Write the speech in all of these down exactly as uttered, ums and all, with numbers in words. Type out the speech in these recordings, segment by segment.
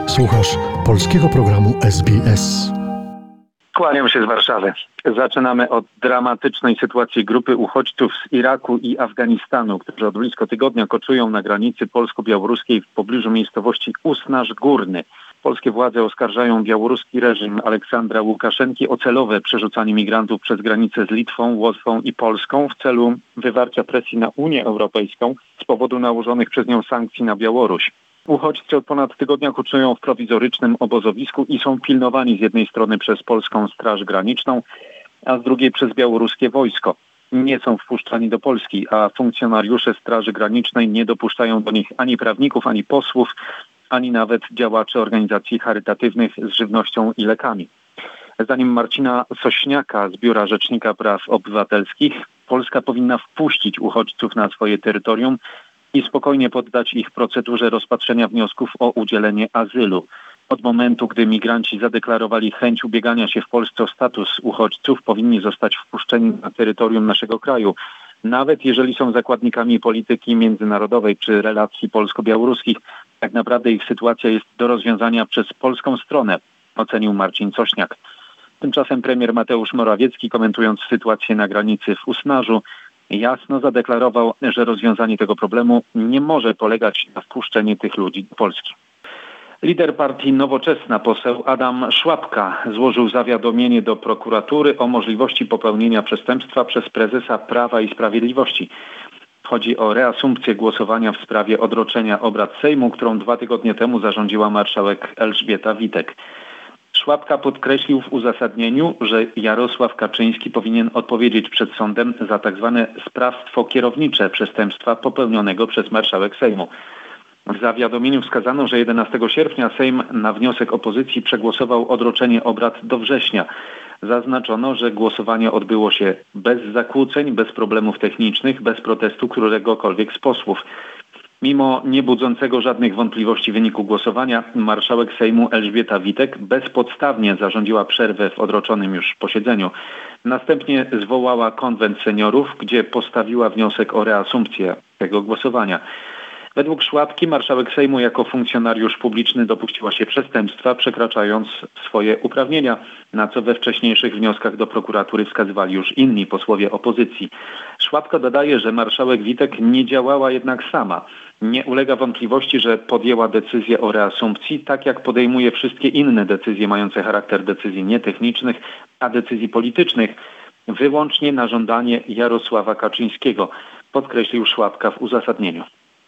Słuchasz polskiego programu S B S. Kłaniam się z Warszawy. Zaczynamy od dramatycznej sytuacji grupy uchodźców z Iraku i Afganistanu, którzy od blisko tygodnia koczują na granicy polsko-białoruskiej w pobliżu miejscowości Usnarz Górny. Polskie władze oskarżają białoruski reżim Aleksandra Łukaszenki o celowe przerzucanie migrantów przez granicę z Litwą, Łotwą i Polską w celu wywarcia presji na Unię Europejską z powodu nałożonych przez nią sankcji na Białoruś. Uchodźcy od ponad tygodnia koczują w prowizorycznym obozowisku i są pilnowani z jednej strony przez polską Straż Graniczną, a z drugiej przez białoruskie wojsko. Nie są wpuszczani do Polski, a funkcjonariusze Straży Granicznej nie dopuszczają do nich ani prawników, ani posłów, ani nawet działaczy organizacji charytatywnych z żywnością i lekami. Zdaniem Marcina Sośniaka z Biura Rzecznika Praw Obywatelskich, Polska powinna wpuścić uchodźców na swoje terytorium i spokojnie poddać ich procedurze rozpatrzenia wniosków o udzielenie azylu. Od momentu, gdy migranci zadeklarowali chęć ubiegania się w Polsce o status uchodźców, powinni zostać wpuszczeni na terytorium naszego kraju. Nawet jeżeli są zakładnikami polityki międzynarodowej czy relacji polsko-białoruskich, tak naprawdę ich sytuacja jest do rozwiązania przez polską stronę, ocenił Marcin Sośniak. Tymczasem premier Mateusz Morawiecki, komentując sytuację na granicy w Usnarzu, jasno zadeklarował, że rozwiązanie tego problemu nie może polegać na wpuszczeniu tych ludzi do Polski. Lider partii Nowoczesna, poseł Adam Szłapka, złożył zawiadomienie do prokuratury o możliwości popełnienia przestępstwa przez prezesa Prawa i Sprawiedliwości. Chodzi o reasumpcję głosowania w sprawie odroczenia obrad Sejmu, którą dwa tygodnie temu zarządziła marszałek Elżbieta Witek. Szłapka podkreślił w uzasadnieniu, że Jarosław Kaczyński powinien odpowiedzieć przed sądem za tzw. sprawstwo kierownicze przestępstwa popełnionego przez marszałek Sejmu. W zawiadomieniu wskazano, że jedenastego sierpnia Sejm na wniosek opozycji przegłosował odroczenie obrad do września. Zaznaczono, że głosowanie odbyło się bez zakłóceń, bez problemów technicznych, bez protestu któregokolwiek z posłów. Mimo niebudzącego żadnych wątpliwości wyniku głosowania, marszałek Sejmu Elżbieta Witek bezpodstawnie zarządziła przerwę w odroczonym już posiedzeniu. Następnie zwołała konwent seniorów, gdzie postawiła wniosek o reasumpcję tego głosowania. Według Szłapki marszałek Sejmu jako funkcjonariusz publiczny dopuściła się przestępstwa, przekraczając swoje uprawnienia, na co we wcześniejszych wnioskach do prokuratury wskazywali już inni posłowie opozycji. Szłapka dodaje, że marszałek Witek nie działała jednak sama. Nie ulega wątpliwości, że podjęła decyzję o reasumpcji, tak jak podejmuje wszystkie inne decyzje mające charakter decyzji nietechnicznych, a decyzji politycznych, wyłącznie na żądanie Jarosława Kaczyńskiego, podkreślił Szłapka w uzasadnieniu.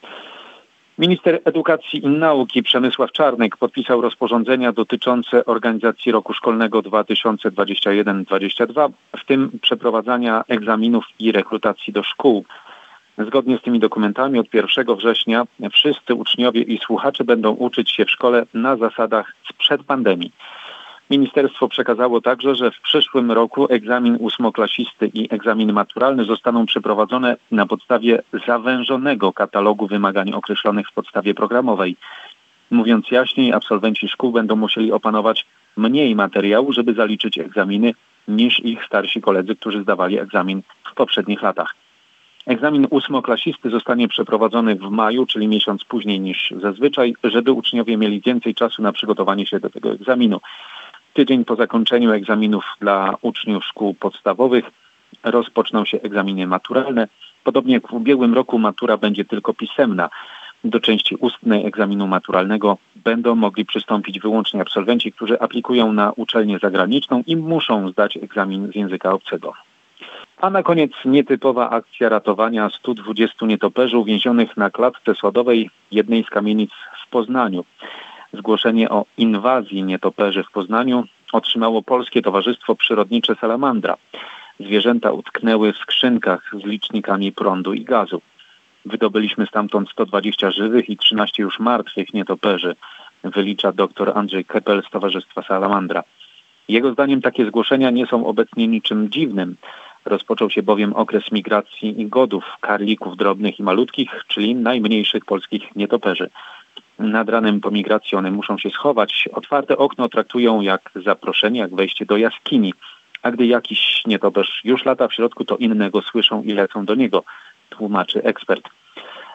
Minister Edukacji i Nauki Przemysław Czarnek podpisał rozporządzenia dotyczące organizacji roku szkolnego dwa tysiące dwudziestego pierwszego dwudziestego drugiego, w tym przeprowadzania egzaminów i rekrutacji do szkół. Zgodnie z tymi dokumentami od pierwszego września wszyscy uczniowie i słuchacze będą uczyć się w szkole na zasadach sprzed pandemii. Ministerstwo przekazało także, że w przyszłym roku egzamin ósmoklasisty i egzamin maturalny zostaną przeprowadzone na podstawie zawężonego katalogu wymagań określonych w podstawie programowej. Mówiąc jaśniej, absolwenci szkół będą musieli opanować mniej materiału, żeby zaliczyć egzaminy, niż ich starsi koledzy, którzy zdawali egzamin w poprzednich latach. Egzamin ósmoklasisty zostanie przeprowadzony w maju, czyli miesiąc później niż zazwyczaj, żeby uczniowie mieli więcej czasu na przygotowanie się do tego egzaminu. Tydzień po zakończeniu egzaminów dla uczniów szkół podstawowych rozpoczną się egzaminy maturalne. Podobnie jak w ubiegłym roku matura będzie tylko pisemna. Do części ustnej egzaminu maturalnego będą mogli przystąpić wyłącznie absolwenci, którzy aplikują na uczelnię zagraniczną i muszą zdać egzamin z języka obcego. A na koniec nietypowa akcja ratowania stu dwudziestu nietoperzy uwięzionych na klatce schodowej jednej z kamienic w Poznaniu. Zgłoszenie o inwazji nietoperzy w Poznaniu otrzymało Polskie Towarzystwo Przyrodnicze Salamandra. Zwierzęta utknęły w skrzynkach z licznikami prądu i gazu. Wydobyliśmy stamtąd sto dwadzieścia żywych i trzynaście już martwych nietoperzy, wylicza dr Andrzej Kepel z Towarzystwa Salamandra. Jego zdaniem takie zgłoszenia nie są obecnie niczym dziwnym. Rozpoczął się bowiem okres migracji i godów karlików drobnych i malutkich, czyli najmniejszych polskich nietoperzy. Nad ranem po migracji one muszą się schować. Otwarte okno traktują jak zaproszenie, jak wejście do jaskini. A gdy jakiś nietoperz już lata w środku, to inne go słyszą i lecą do niego, tłumaczy ekspert.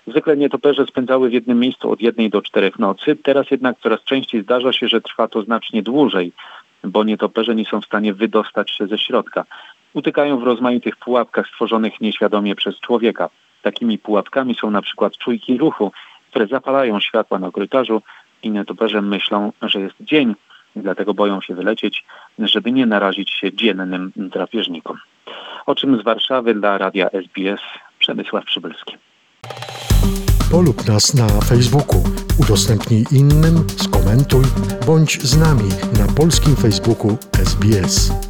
Zwykle nietoperze spędzały w jednym miejscu od jednej do czterech nocy. Teraz jednak coraz częściej zdarza się, że trwa to znacznie dłużej, bo nietoperze nie są w stanie wydostać się ze środka. Utykają w rozmaitych pułapkach stworzonych nieświadomie przez człowieka. Takimi pułapkami są na przykład czujki ruchu, które zapalają światła na korytarzu i nietoperze myślą, że jest dzień, dlatego boją się wylecieć, żeby nie narazić się dziennym drapieżnikom. O czym z Warszawy dla Radia S B S Przemysław Przybylski. Polub nas na Facebooku, udostępnij innym, skomentuj, bądź z nami na polskim Facebooku S B S.